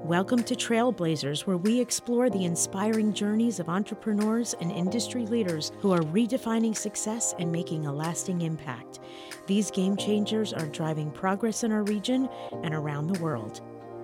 Welcome to Trailblazers, where we explore the inspiring journeys of entrepreneurs and industry leaders who are redefining success and making a lasting impact. These game changers are driving progress in our region and around the world.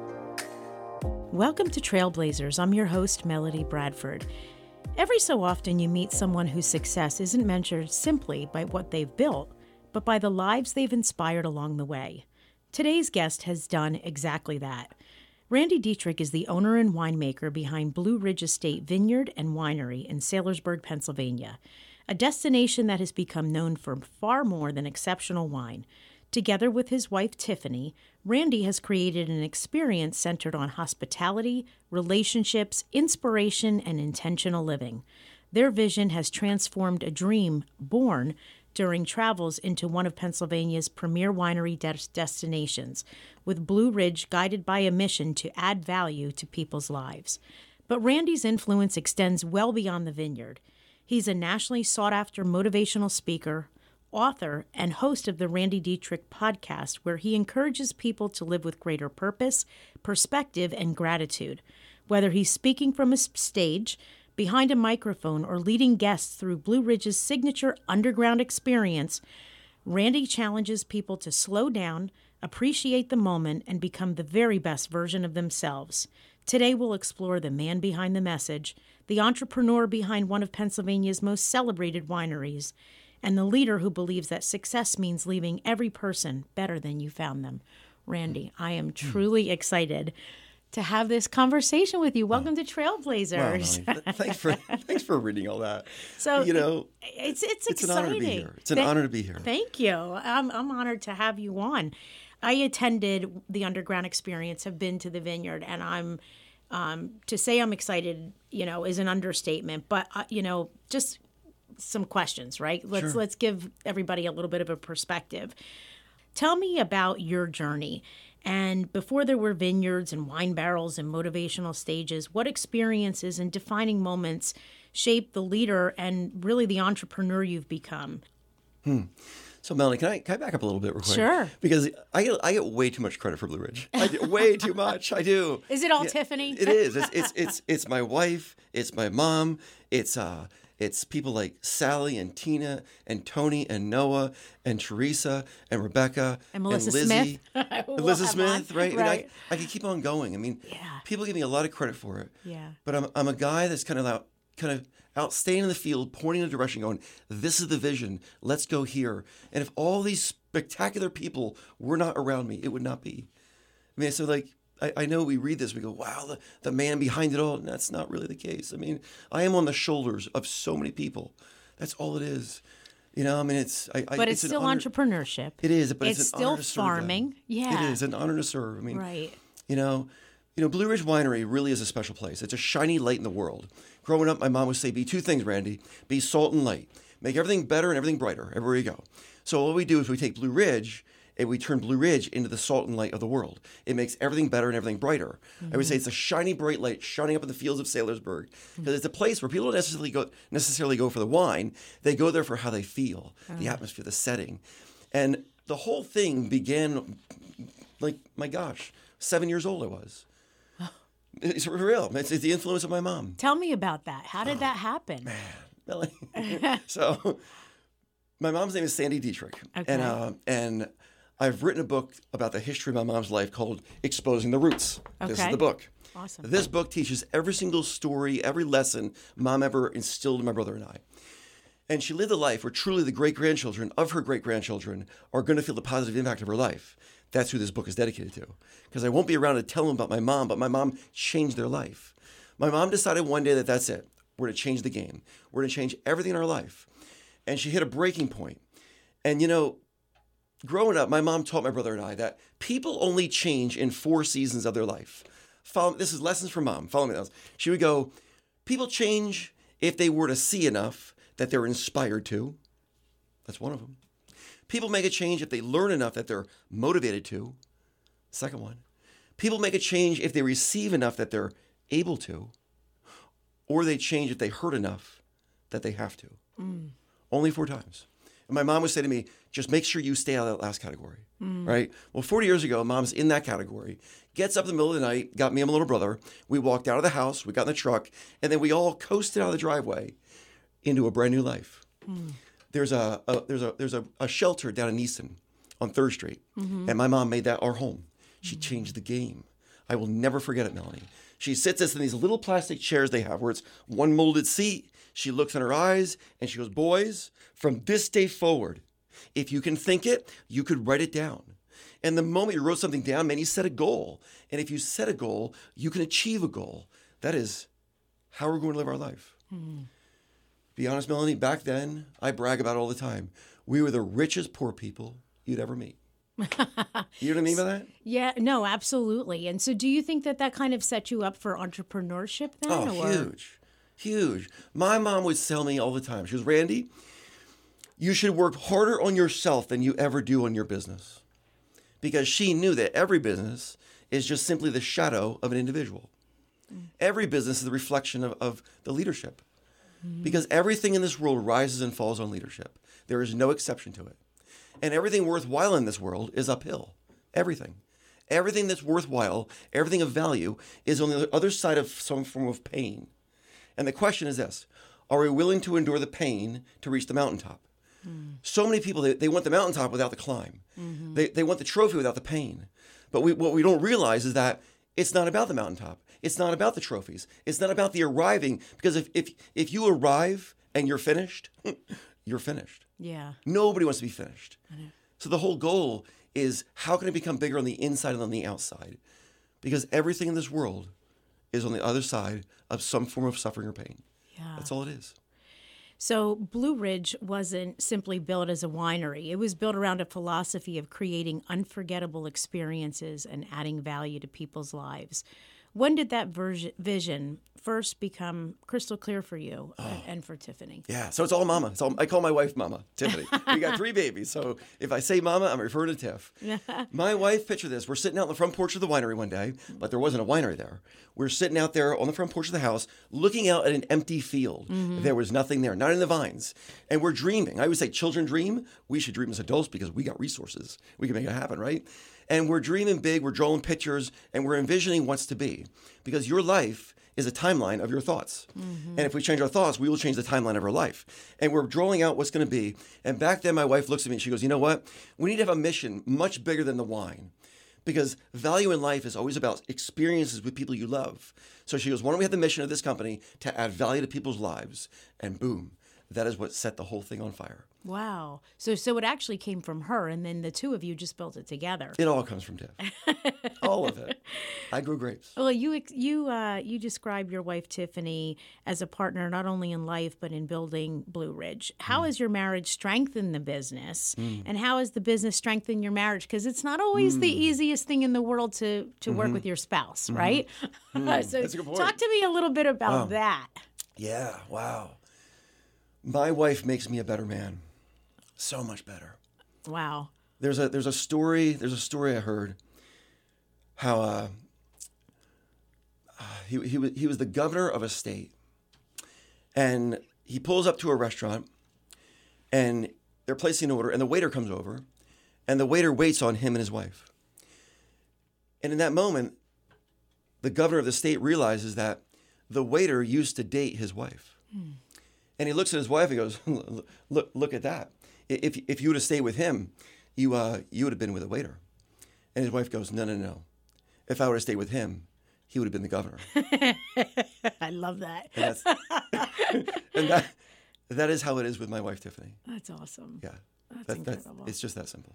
Welcome to Trailblazers. I'm your host, Melody Bradford. Every so often you meet someone whose success isn't measured simply by what they've built, but by the lives they've inspired along the way. Today's guest has done exactly that. Randy Dietrich is the owner and winemaker behind Blue Ridge Estate Vineyard and Winery in Saylorsburg, Pennsylvania, a destination that has become known for far more than exceptional wine. Together with his wife, Tiffany, Randy has created an experience centered on hospitality, relationships, inspiration, and intentional living. Their vision has transformed a dream born during travels into one of Pennsylvania's premier winery destinations, with Blue Ridge guided by a mission to add value to people's lives. But Randy's influence extends well beyond the vineyard. He's a nationally sought-after motivational speaker, author, and host of the Randy Dietrich podcast, where he encourages people to live with greater purpose, perspective, and gratitude. Whether he's speaking from a stage, behind a microphone, or leading guests through Blue Ridge's signature underground experience, Randy challenges people to slow down, appreciate the moment, and become the very best version of themselves. Today we'll explore the man behind the message, the entrepreneur behind one of Pennsylvania's most celebrated wineries, and the leader who believes that success means leaving every person better than you found them. Randy, I am truly excited to have this conversation with you. Welcome to Trailblazers. Wow, thanks for reading all that. So it's exciting. An honor to be here. It's an honor to be here. Thank you. I'm honored to have you on. I attended the underground experience, have been to the vineyard, and I'm to say I'm excited, is an understatement. But just some questions, right? Let's give everybody a little bit of a perspective. Tell me about your journey. And before there were vineyards and wine barrels and motivational stages, what experiences and defining moments shaped the leader and really the entrepreneur you've become? So, Melanie, can I back up a little bit real quick? Sure. Because I get way too much credit for Blue Ridge. I do, way too much. I do. Is it all Tiffany? It is. It's my wife. It's my mom. It's people like Sally and Tina and Tony and Noah and Teresa and Rebecca and Melissa and Lizzie. Smith. Melissa Smith, right? Right. I could keep on going. I mean, people give me a lot of credit for it. Yeah. But I'm a guy that's kind of out staying in the field, pointing in a direction, going, this is the vision. Let's go here. And if all these spectacular people were not around me, it would not be. I mean, so I know we read this, we go, wow, the man behind it all. And that's not really the case. I mean, I am on the shoulders of so many people. That's all it is. But it's still entrepreneurship. It is, but it's an still honor to serve farming. them. Yeah. It is an honor to serve. I mean, right. Blue Ridge Winery really is a special place. It's a shiny light in the world. Growing up, my mom would say, be two things, Randy. Be salt and light. Make everything better and everything brighter everywhere you go. So what we do is we take Blue Ridge and we turn Blue Ridge into the salt and light of the world. It makes everything better and everything brighter. Mm-hmm. I would say it's a shiny, bright light shining up in the fields of Saylorsburg, because it's a place where people don't necessarily go for the wine. They go there for how they feel, the atmosphere, the setting. And the whole thing began, my gosh, 7 years old I was. It's real. It's the influence of my mom. Tell me about that. How did that happen? Man, Melanie. So my mom's name is Sandy Dietrich. Okay. And I've written a book about the history of my mom's life called Exposing the Roots. Okay. This is the book. Awesome. This book teaches every single story, every lesson Mom ever instilled in my brother and I. And she lived a life where truly the great-grandchildren of her great-grandchildren are going to feel the positive impact of her life. That's who this book is dedicated to. Because I won't be around to tell them about my mom, but my mom changed their life. My mom decided one day that that's it. We're going to change the game. We're going to change everything in our life. And she hit a breaking point. And, growing up, my mom taught my brother and I that people only change in 4 seasons of their life. This is lessons from Mom. Follow me now. She would go, people change if they were to see enough that they're inspired to. That's one of them. People make a change if they learn enough that they're motivated to. Second one. People make a change if they receive enough that they're able to. Or they change if they hurt enough that they have to. Only 4 times. And my mom would say to me, just make sure you stay out of that last category, right? Well, 40 years ago, mom's in that category, gets up in the middle of the night, got me and my little brother. We walked out of the house, we got in the truck, and then we all coasted out of the driveway into a brand new life. There's a shelter down in Easton on 3rd Street, and my mom made that our home. She changed the game. I will never forget it, Melanie. She sits us in these little plastic chairs they have where it's one molded seat. She looks in her eyes and she goes, boys, from this day forward, if you can think it, you could write it down. And the moment you wrote something down, man, you set a goal. And if you set a goal, you can achieve a goal. That is how we're going to live our life. Be honest, Melanie, back then, I brag about it all the time. We were the richest poor people you'd ever meet. You know what I mean by that? Yeah, no, absolutely. And so do you think that kind of set you up for entrepreneurship then? Oh, huge. My mom would tell me all the time. She goes, Randy, you should work harder on yourself than you ever do on your business. Because she knew that every business is just simply the shadow of an individual. Every business is the reflection of the leadership. Because everything in this world rises and falls on leadership. There is no exception to it. And everything worthwhile in this world is uphill. Everything. Everything that's worthwhile, everything of value, is on the other side of some form of pain. And the question is this: are we willing to endure the pain to reach the mountaintop? So many people, they want the mountaintop without the climb. They want the trophy without the pain. But what we don't realize is that it's not about the mountaintop. It's not about the trophies. It's not about the arriving. Because if you arrive and you're finished, you're finished. Yeah. Nobody wants to be finished. So the whole goal is, how can I become bigger on the inside and on the outside? Because everything in this world is on the other side of some form of suffering or pain. Yeah. That's all it is. So Blue Ridge wasn't simply built as a winery. It was built around a philosophy of creating unforgettable experiences and adding value to people's lives. When did that vision first become crystal clear for you and for Tiffany? Yeah, so it's all Mama. I call my wife Mama, Tiffany. We got 3 babies, so if I say Mama, I'm referring to Tiff. My wife, picture this. We're sitting out on the front porch of the winery one day, but there wasn't a winery there. We're sitting out there on the front porch of the house, looking out at an empty field. There was nothing there, not in the vines. And we're dreaming. I always say, children dream. We should dream as adults because we got resources. We can make it happen, right? And we're dreaming big, we're drawing pictures, and we're envisioning what's to be. Because your life is a timeline of your thoughts. And if we change our thoughts, we will change the timeline of our life. And we're drawing out what's going to be. And back then, my wife looks at me and she goes, you know what? We need to have a mission much bigger than the wine. Because value in life is always about experiences with people you love. So she goes, why don't we have the mission of this company to add value to people's lives? And boom, that is what set the whole thing on fire. Wow. So it actually came from her, and then the two of you just built it together. It all comes from Tiff. All of it. I grew grapes. Well, you describe your wife Tiffany as a partner not only in life but in building Blue Ridge. How has your marriage strengthened the business, and how has the business strengthened your marriage? Because it's not always the easiest thing in the world to work with your spouse, right? So That's a good point. talk to me a little bit about that. Yeah, wow. My wife makes me a better man. So much better. Wow. There's a story I heard how he was the governor of a state, and he pulls up to a restaurant, and they're placing an order, and the waiter comes over, and the waiter waits on him and his wife. And in that moment, the governor of the state realizes that the waiter used to date his wife. And he looks at his wife and goes, look at that. If you would have stayed with him, you would have been with a waiter. And his wife goes, no. If I would have stayed with him, he would have been the governor. I love that. And that is how it is with my wife, Tiffany. That's awesome. Yeah. That's incredible. It's just that simple.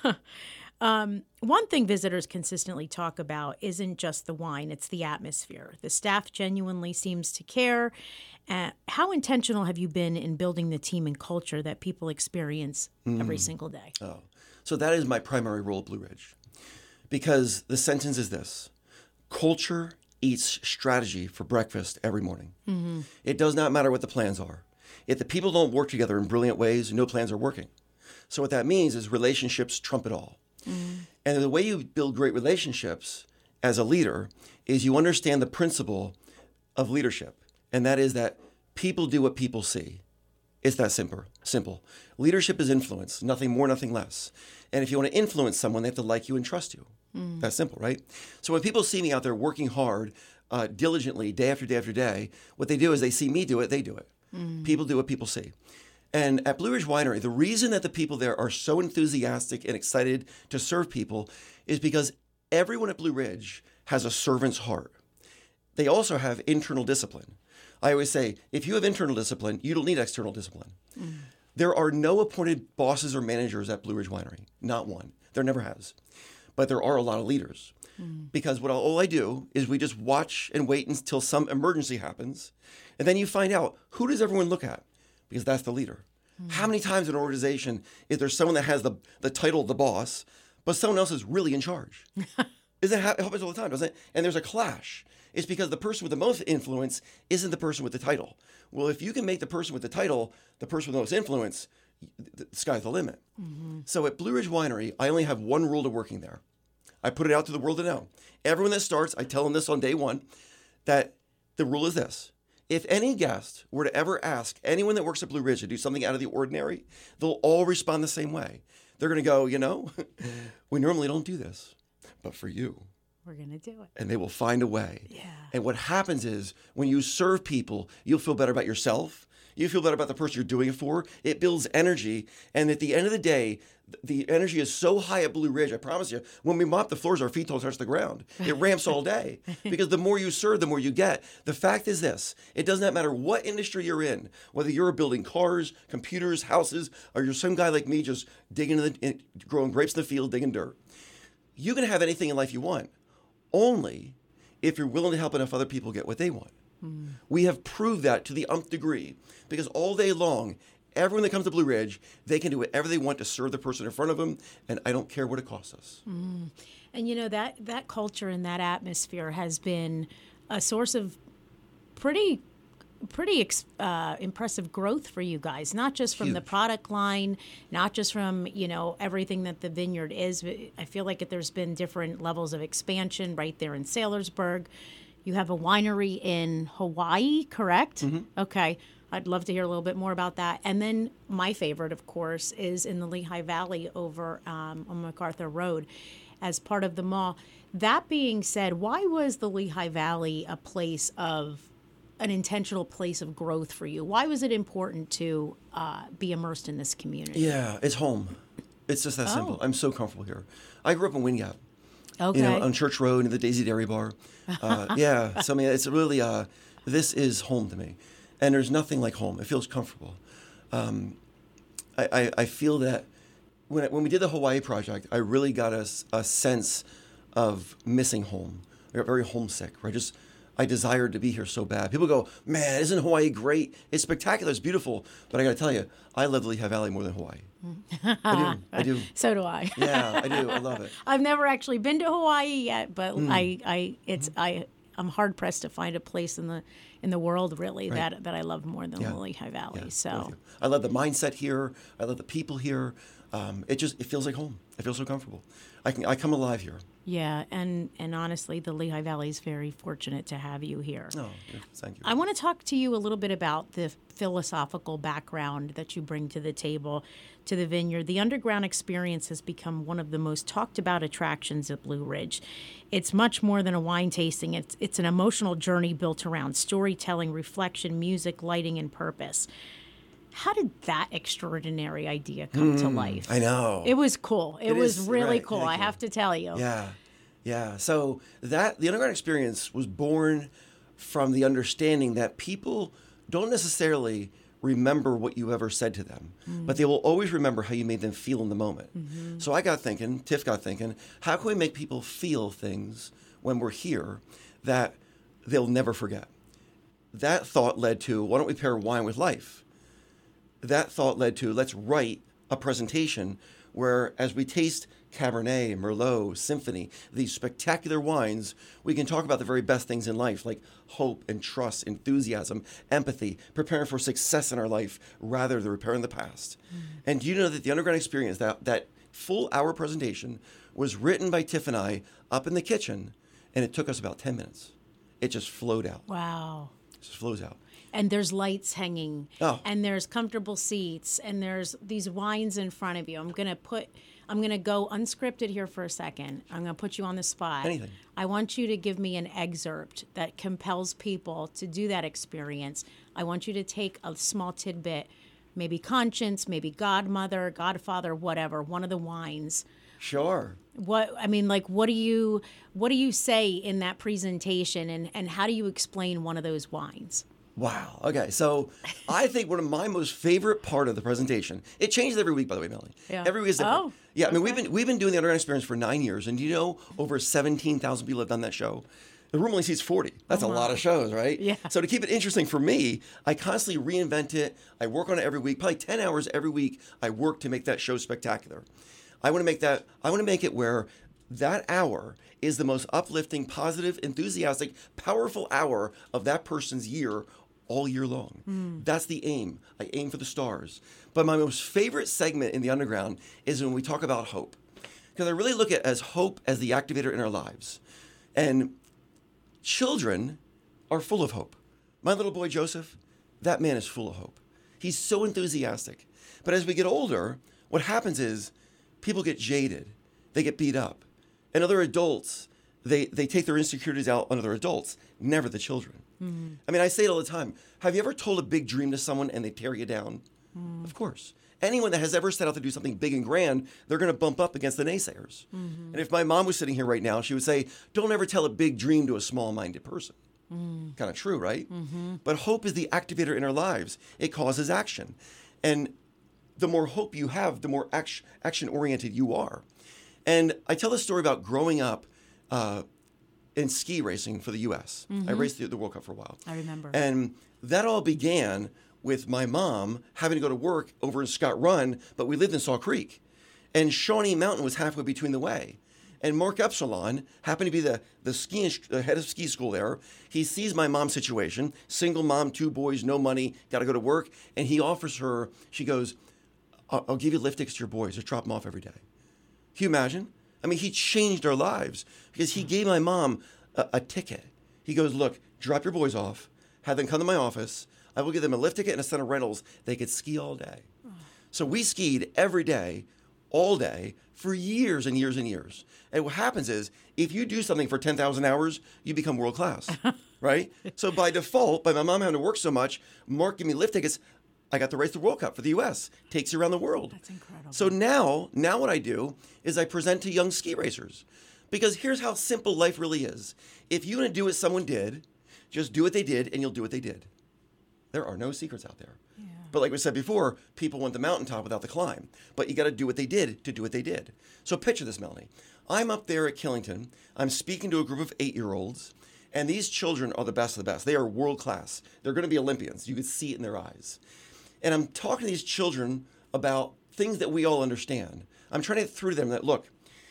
One thing visitors consistently talk about isn't just the wine, it's the atmosphere. The staff genuinely seems to care. How intentional have you been in building the team and culture that people experience every single day? So that is my primary role at Blue Ridge. Because the sentence is this: culture eats strategy for breakfast every morning. It does not matter what the plans are. If the people don't work together in brilliant ways, no plans are working. So what that means is relationships trump it all. And the way you build great relationships as a leader is you understand the principle of leadership. And that is that people do what people see. It's that simple. Leadership is influence, nothing more, nothing less. And if you want to influence someone, they have to like you and trust you. That's simple, right? So when people see me out there working hard, diligently, day after day after day, what they do is they see me do it, they do it. People do what people see. And at Blue Ridge Winery, the reason that the people there are so enthusiastic and excited to serve people is because everyone at Blue Ridge has a servant's heart. They also have internal discipline. I always say, if you have internal discipline, you don't need external discipline. There are no appointed bosses or managers at Blue Ridge Winery, not one. There never has. But there are a lot of leaders. Because all I do is we just watch and wait until some emergency happens. And then you find out, who does everyone look at? Because that's the leader. How many times in an organization is there someone that has the title of the boss, but someone else is really in charge? It happens all the time, doesn't it? And there's a clash. It's because the person with the most influence isn't the person with the title. Well, if you can make the person with the title the person with the most influence, the sky's the limit. So at Blue Ridge Winery, I only have one rule to working there. I put it out to the world to know. Everyone that starts, I tell them this on day one, that the rule is this. If any guest were to ever ask anyone that works at Blue Ridge to do something out of the ordinary, they'll all respond the same way. They're going to go, we normally don't do this, but for you, we're going to do it. And they will find a way. Yeah. And what happens is when you serve people, you'll feel better about yourself. You feel better about the person you're doing it for. It builds energy. And at the end of the day, the energy is so high at Blue Ridge, I promise you, when we mop the floors, our feet don't touch the ground. It ramps all day. Because the more you serve, the more you get. The fact is this. It does not matter what industry you're in, whether you're building cars, computers, houses, or you're some guy like me just growing grapes in the field, digging dirt. You can have anything in life you want, only if you're willing to help enough other people get what they want. We have proved that to the nth degree, because all day long, everyone that comes to Blue Ridge, they can do whatever they want to serve the person in front of them, and I don't care what it costs us. And that culture and that atmosphere has been a source of pretty impressive growth for you guys, not just from the product line, not just from, everything that the vineyard is. I feel like there's been different levels of expansion right there in Saylorsburg. You have a winery in Hawaii, correct? Okay. I'd love to hear a little bit more about that. And then my favorite, of course, is in the Lehigh Valley over on MacArthur Road as part of the mall. That being said, why was the Lehigh Valley an intentional place of growth for you? Why was it important to be immersed in this community? Yeah, it's home. It's just that simple. I'm so comfortable here. I grew up in Wind Gap. Okay. On Church Road in the Daisy Dairy Bar. So I mean, it's really, this is home to me. And there's nothing like home. It feels comfortable. I feel that when we did the Hawaii project, I really got a sense of missing home. I got very homesick. I desired to be here so bad. People go, man, isn't Hawaii great? It's spectacular. It's beautiful. But I got to tell you, I love the Lehigh Valley more than Hawaii. I do. So do I. Yeah, I do. I love it. I've never actually been to Hawaii yet, but I'm hard pressed to find a place in the world really that I love more than the Lehigh Valley. So I love the mindset here. I love the people here. It feels like home. I feel so comfortable. I come alive here. Yeah, and honestly, the Lehigh Valley is very fortunate to have you here. Oh, thank you. I want to talk to you a little bit about the philosophical background that you bring to the table, to the vineyard. The underground experience has become one of the most talked about attractions at Blue Ridge. It's much more than a wine tasting. It's an emotional journey built around storytelling, reflection, music, lighting, and purpose. How did that extraordinary idea come to life? I know. It was cool. It was really cool, I have to tell you. Yeah. So the underground experience was born from the understanding that people don't necessarily remember what you ever said to them, but they will always remember how you made them feel in the moment. So Tiff got thinking, how can we make people feel things when we're here that they'll never forget? That thought led to, why don't we pair wine with life? That thought led to, let's write a presentation where, as we taste Cabernet, Merlot, Symphony, these spectacular wines, we can talk about the very best things in life, like hope and trust, enthusiasm, empathy, preparing for success in our life rather than repairing the past. And do you know that the underground experience, that full hour presentation, was written by Tiff and I up in the kitchen, and it took us about 10 minutes. It just flowed out. Wow. It just flows out. and there's lights hanging, Oh. and there's comfortable seats, and there's these wines in front of you. I'm gonna go unscripted here for a second. I'm gonna put you on the spot. Anything. I want you to give me an excerpt that compels people to do that experience. I want you to take a small tidbit, maybe Conscience, maybe Godmother, Godfather, whatever, one of the wines. Sure. What do you say in that presentation, and how do you explain one of those wines? Wow. Okay. So I think one of my most favorite part of the presentation, it changes every week, by the way, Melanie. Yeah. Every week is different. Oh, yeah. I mean, okay. we've been doing the Underground Experience for 9 years, and over 17,000 people have done that show. The room only seats 40. That's a lot of shows, right? Yeah. So to keep it interesting for me, I constantly reinvent it. I work on it every week, probably 10 hours every week. I work to make that show spectacular. I want to make it where that hour is the most uplifting, positive, enthusiastic, powerful hour of that person's year all year long. That's the aim. I aim for the stars. But my most favorite segment in the Underground is when we talk about hope. Because I really look at hope as the activator in our lives. And children are full of hope. My little boy, Joseph, that man is full of hope. He's so enthusiastic. But as we get older, what happens is people get jaded. They get beat up. And other adults, they take their insecurities out on other adults, never the children. I mean, I say it all the time. Have you ever told a big dream to someone and they tear you down? Of course. Anyone that has ever set out to do something big and grand, they're going to bump up against the naysayers. And if my mom was sitting here right now, she would say, don't ever tell a big dream to a small-minded person. Kind of true, right? But hope is the activator in our lives. It causes action. And the more hope you have, the more action-oriented you are. And I tell this story about growing up in ski racing for the U.S. I raced the World Cup for a while. I remember. And that all began with my mom having to go to work over in Scott Run, but we lived in Saw Creek. And Shawnee Mountain was halfway between the way. And Mark Epsilon happened to be the head of ski school there. He sees my mom's situation, single mom, 2 boys, no money, got to go to work. And he offers her, she goes, I'll give you lift tickets to your boys. Just drop them off every day. Can you imagine? I mean, he changed our lives because he gave my mom a ticket. He goes, look, drop your boys off, have them come to my office. I will give them a lift ticket and a set of rentals. They could ski all day. So we skied every day, all day, for years and years and years. And what happens is, if you do something for 10,000 hours, you become world class, right? So by default, by my mom having to work so much, Mark gave me lift tickets. I got to race the World Cup for the U.S. Takes you around the world. That's incredible. So now what I do is I present to young ski racers. Because here's how simple life really is. If you want to do what someone did, just do what they did and you'll do what they did. There are no secrets out there. Yeah. But like we said before, people want the mountaintop without the climb. But you got to do what they did to do what they did. So picture this, Melanie. I'm up there at Killington. I'm speaking to a group of 8-year-olds. And these children are the best of the best. They are world class. They're going to be Olympians. You can see it in their eyes. And I'm talking to these children about things that we all understand. I'm trying to get through to them that, look,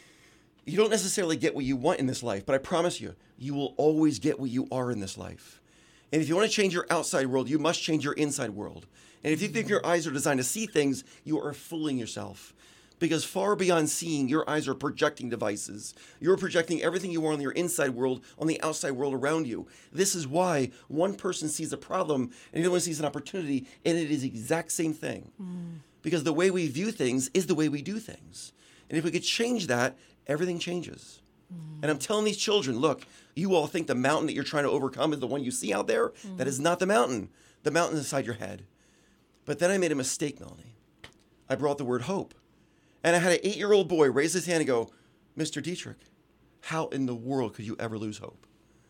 you don't necessarily get what you want in this life, but I promise you, you will always get what you are in this life. And if you want to change your outside world, you must change your inside world. And if you think your eyes are designed to see things, you are fooling yourself. Because far beyond seeing, your eyes are projecting devices. You're projecting everything you are on your inside world, on the outside world around you. This is why one person sees a problem and the other one sees an opportunity, and it is the exact same thing. Because the way we view things is the way we do things. And if we could change that, everything changes. And I'm telling these children, look, you all think the mountain that you're trying to overcome is the one you see out there. That is not the mountain. The mountain is inside your head. But then I made a mistake, Melanie. I brought the word hope. And I had an 8-year-old boy raise his hand and go, Mr. Dietrich, how in the world could you ever lose hope?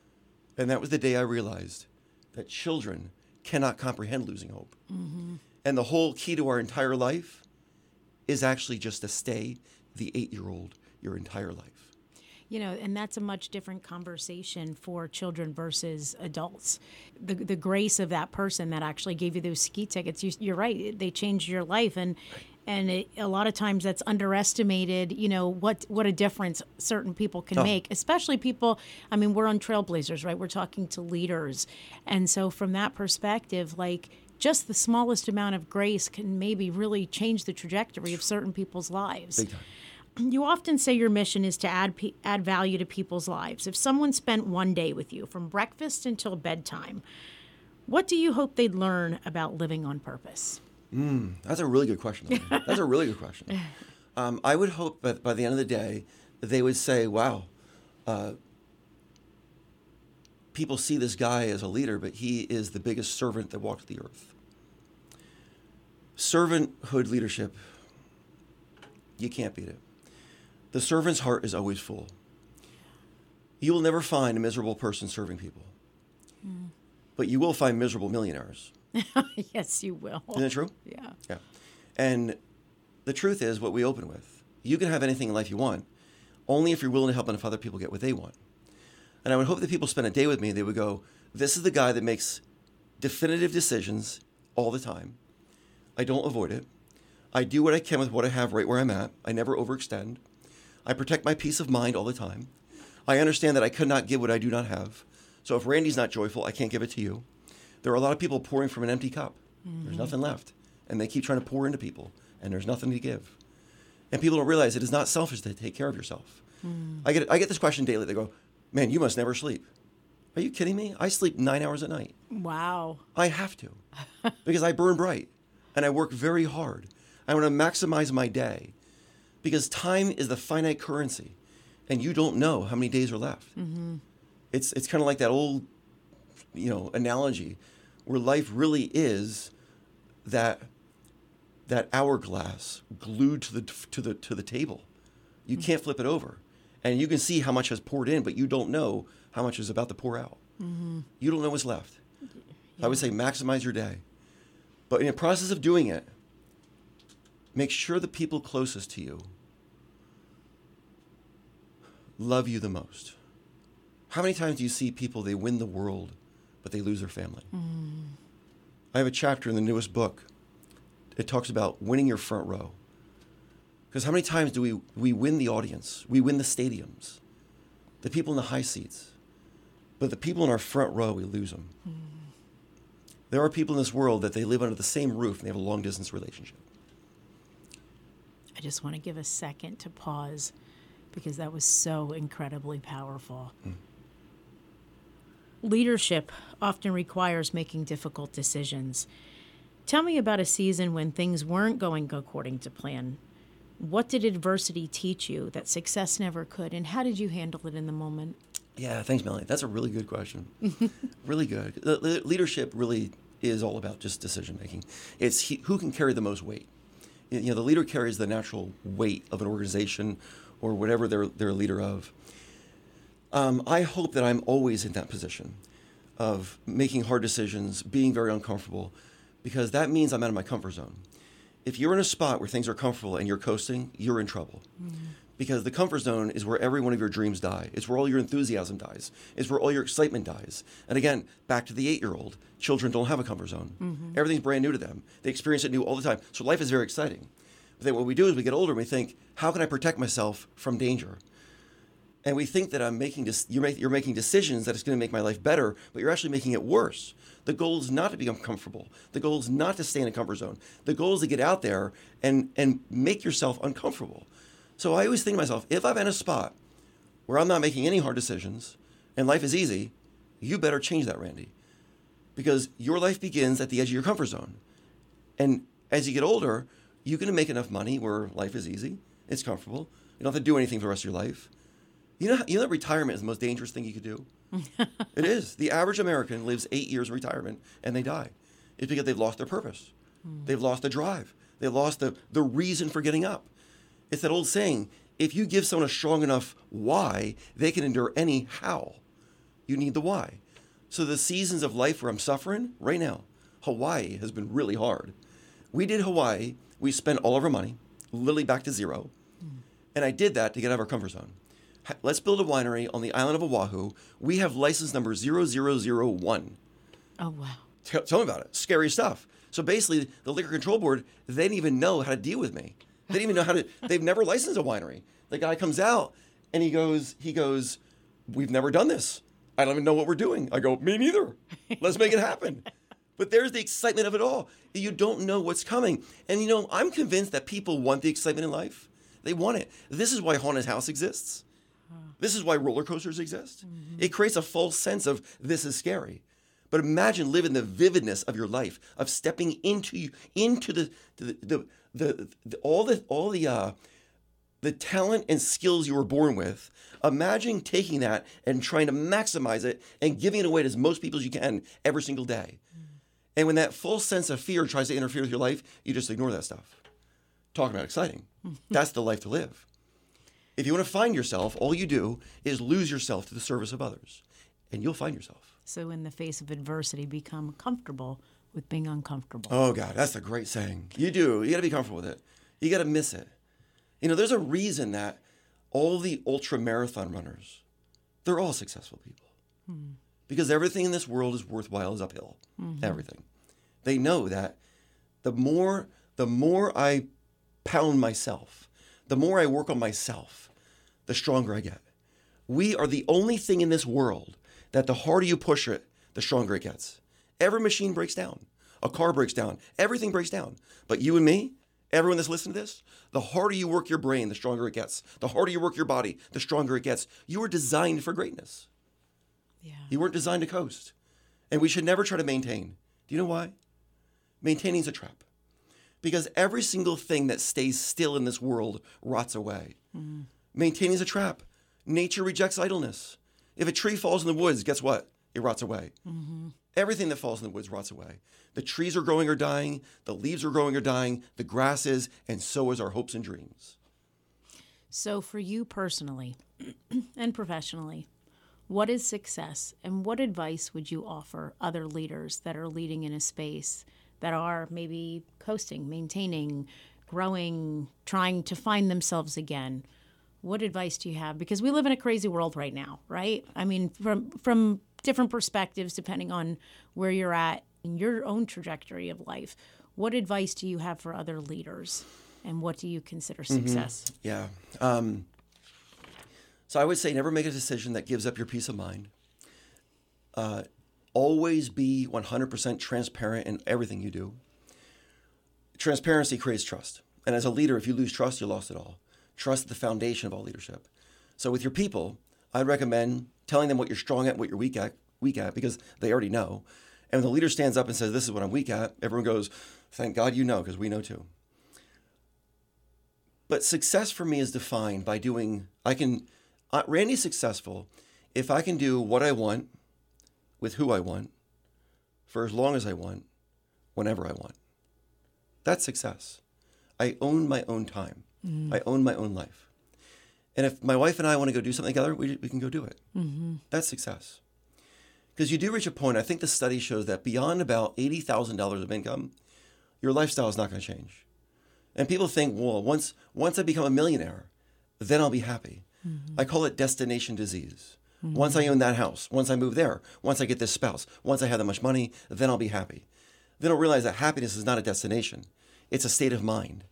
And that was the day I realized that children cannot comprehend losing hope. And the whole key to our entire life is actually just to stay the 8-year-old your entire life. You know, and that's a much different conversation for children versus adults. The grace of that person that actually gave you those ski tickets, you're right, they changed your life. And a lot of times that's underestimated, you know, what a difference certain people can make, especially people, I mean, we're on Trailblazers, right? We're talking to leaders. And so from that perspective, like, just the smallest amount of grace can maybe really change the trajectory of certain people's lives. Big time. You often say your mission is to add value to people's lives. If someone spent one day with you, from breakfast until bedtime, What do you hope they'd learn about living on purpose? That's a really good question. Elaine. That's a really good question. I would hope that by the end of the day, they would say, wow, people see this guy as a leader, but he is the biggest servant that walked the earth. Servanthood leadership, you can't beat it. The servant's heart is always full. You will never find a miserable person serving people, but you will find miserable millionaires. Yes, you will. Isn't it true? Yeah. Yeah. And the truth is what we open with. You can have anything in life you want, only if you're willing to help enough other people get what they want. And I would hope that people spend a day with me, they would go, this is the guy that makes definitive decisions all the time. I don't avoid it. I do what I can with what I have right where I'm at. I never overextend. I protect my peace of mind all the time. I understand that I could not give what I do not have. So if Randy's not joyful, I can't give it to you. There are a lot of people pouring from an empty cup. There's nothing left. And they keep trying to pour into people, and there's nothing to give. And people don't realize it is not selfish to take care of yourself. I get this question daily. They go, man, you must never sleep. Are you kidding me? I sleep 9 hours a night. Wow. I have to because I burn bright and I work very hard. I want to maximize my day because time is the finite currency and you don't know how many days are left. It's kind of like that old, analogy where life really is that hourglass glued to the table. You can't flip it over. And you can see how much has poured in, but you don't know how much is about to pour out. You don't know what's left. I would say maximize your day. But in the process of doing it, make sure the people closest to you love you the most. How many times do you see people, they win the world, but they lose their family? I have a chapter in the newest book. It talks about winning your front row. Because how many times do we win the audience? We win the stadiums, the people in the high seats. But the people in our front row, we lose them. There are people in this world that they live under the same roof and they have a long-distance relationship. I just want to give a second to pause because that was so incredibly powerful. Leadership often requires making difficult decisions. Tell me about a season when things weren't going according to plan. What did adversity teach you that success never could, and how did you handle it in the moment? Yeah, thanks, Melanie. That's a really good question. Really good. Leadership really is all about just decision making. It's who can carry the most weight. The leader carries the natural weight of an organization or whatever they're a leader of. I hope that I'm always in that position of making hard decisions, being very uncomfortable, because that means I'm out of my comfort zone. If you're in a spot where things are comfortable and you're coasting, you're in trouble. Because the comfort zone is where every one of your dreams die. It's where all your enthusiasm dies. It's where all your excitement dies. And again, back to the 8-year-old, children don't have a comfort zone. Everything's brand new to them. They experience it new all the time. So life is very exciting. But then what we do is we get older and we think, how can I protect myself from danger? And we think that you're making decisions that it's going to make my life better, but you're actually making it worse. The goal is not to become comfortable. The goal is not to stay in a comfort zone. The goal is to get out there and make yourself uncomfortable. So I always think to myself, if I'm in a spot where I'm not making any hard decisions and life is easy, you better change that, Randy. Because your life begins at the edge of your comfort zone. And as you get older, you can make enough money where life is easy, it's comfortable. You don't have to do anything for the rest of your life. You know that retirement is the most dangerous thing you could do? It is. The average American lives 8 years in retirement and they die. It's because they've lost their purpose. They've lost the drive. They've lost the reason for getting up. It's that old saying, if you give someone a strong enough why, they can endure any how. You need the why. So the seasons of life where I'm suffering, right now, Hawaii has been really hard. We did Hawaii. We spent all of our money, literally back to zero. And I did that to get out of our comfort zone. Let's build a winery on the island of Oahu. We have license number 0001. Oh, wow. Tell me about it. Scary stuff. So basically, the Liquor Control Board, they didn't even know how to deal with me. They didn't even know how to, they've never licensed a winery. The guy comes out and he goes, we've never done this. I don't even know what we're doing. I go, me neither. Let's make it happen. But there's the excitement of it all. You don't know what's coming. And I'm convinced that people want the excitement in life. They want it. This is why Haunted House exists. This is why roller coasters exist. It creates a false sense of this is scary. But imagine living the vividness of your life, of stepping into all the talent and skills you were born with. Imagine taking that and trying to maximize it and giving it away to as most people as you can every single day. And when that full sense of fear tries to interfere with your life, you just ignore that stuff. Talking about exciting. That's the life to live. If you want to find yourself, all you do is lose yourself to the service of others, and you'll find yourself. So in the face of adversity, become comfortable with being uncomfortable. Oh, God, that's a great saying. You do. You got to be comfortable with it. You got to miss it. You know, there's a reason that all the ultra marathon runners, they're all successful people. Because everything in this world is worthwhile is uphill. Everything. They know that the more I pound myself, the more I work on myself, the stronger I get. We are the only thing in this world that the harder you push it, the stronger it gets. Every machine breaks down. A car breaks down. Everything breaks down. But you and me, everyone that's listening to this, the harder you work your brain, the stronger it gets. The harder you work your body, the stronger it gets. You were designed for greatness. Yeah. You weren't designed to coast. And we should never try to maintain. Do you know why? Maintaining is a trap. Because every single thing that stays still in this world rots away. Maintaining is a trap. Nature rejects idleness. If a tree falls in the woods, guess what? It rots away. Everything that falls in the woods rots away. The trees are growing or dying. The leaves are growing or dying. The grass is, and so is our hopes and dreams. So for you personally and professionally, what is success, and what advice would you offer other leaders that are leading in a space that are maybe coasting, maintaining, growing, trying to find themselves again? What advice do you have? Because we live in a crazy world right now, right? I mean, from different perspectives, depending on where you're at in your own trajectory of life. What advice do you have for other leaders, and what do you consider success? Yeah. So I would say never make a decision that gives up your peace of mind. Always be 100% transparent in everything you do. Transparency creates trust. And as a leader, if you lose trust, you lost it all. Trust is the foundation of all leadership. So with your people, I'd recommend telling them what you're strong at, what you're weak at, because they already know. And when the leader stands up and says, this is what I'm weak at, everyone goes, thank God you know, because we know too. But success for me is defined by doing, Randy's successful if I can do what I want, with who I want, for as long as I want, whenever I want. That's success. I own my own time. I own my own life. And if my wife and I want to go do something together, we can go do it. That's success. Because you do reach a point, I think the study shows that beyond about $80,000 of income, your lifestyle is not going to change. And people think, well, once I become a millionaire, then I'll be happy. I call it destination disease. Once I own that house, once I move there, once I get this spouse, once I have that much money, then I'll be happy. Then I'll realize that happiness is not a destination. It's a state of mind.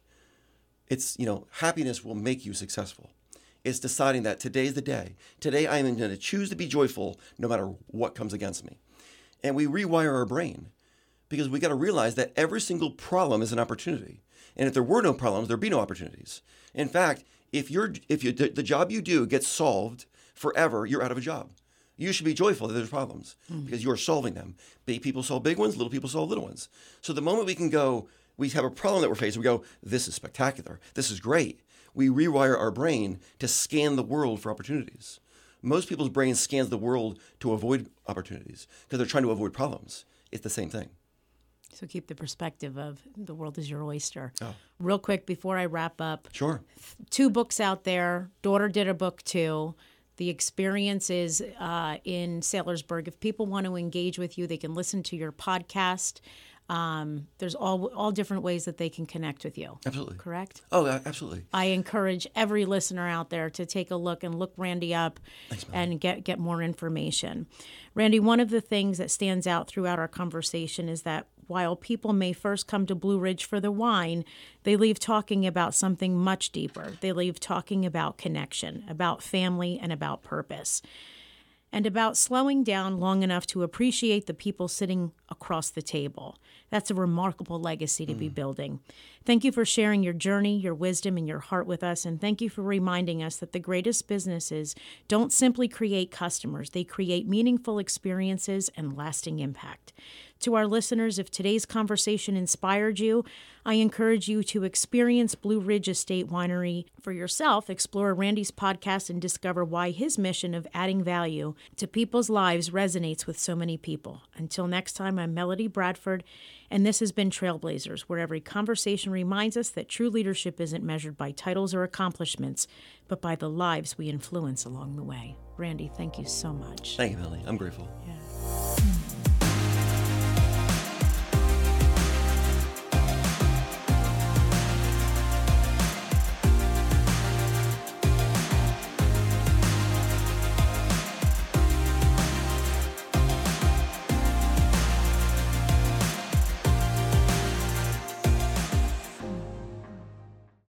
It's, happiness will make you successful. It's deciding that today's the day. Today I am going to choose to be joyful no matter what comes against me. And we rewire our brain because we got to realize that every single problem is an opportunity. And if there were no problems, there'd be no opportunities. In fact, if the job you do gets solved forever, you're out of a job. You should be joyful that there's problems because you're solving them. Big people solve big ones, little people solve little ones. So the moment we have a problem that we're facing, we go, this is spectacular. This is great. We rewire our brain to scan the world for opportunities. Most people's brain scans the world to avoid opportunities because they're trying to avoid problems. It's the same thing. So keep the perspective of the world is your oyster. Oh. Real quick before I wrap up. Sure. 2 books out there. Daughter did a book too. The experience is in Saylorsburg. If people want to engage with you, they can listen to your podcast. There's all different ways that they can connect with you. Absolutely. Correct? Oh, absolutely. I encourage every listener out there to take a look and look Randy up. Thanks, and get more information. Randy, one of the things that stands out throughout our conversation is that while people may first come to Blue Ridge for the wine, they leave talking about something much deeper. They leave talking about connection, about family, and about purpose. And about slowing down long enough to appreciate the people sitting across the table. That's a remarkable legacy to be building. Thank you for sharing your journey, your wisdom, and your heart with us. And thank you for reminding us that the greatest businesses don't simply create customers, they create meaningful experiences and lasting impact. To our listeners, if today's conversation inspired you, I encourage you to experience Blue Ridge Estate Winery for yourself, explore Randy's podcast, and discover why his mission of adding value to people's lives resonates with so many people. Until next time, I'm Melody Bradford, and this has been Trailblazers, where every conversation reminds us that true leadership isn't measured by titles or accomplishments, but by the lives we influence along the way. Randy, thank you so much. Thank you, Melody. I'm grateful. Yeah.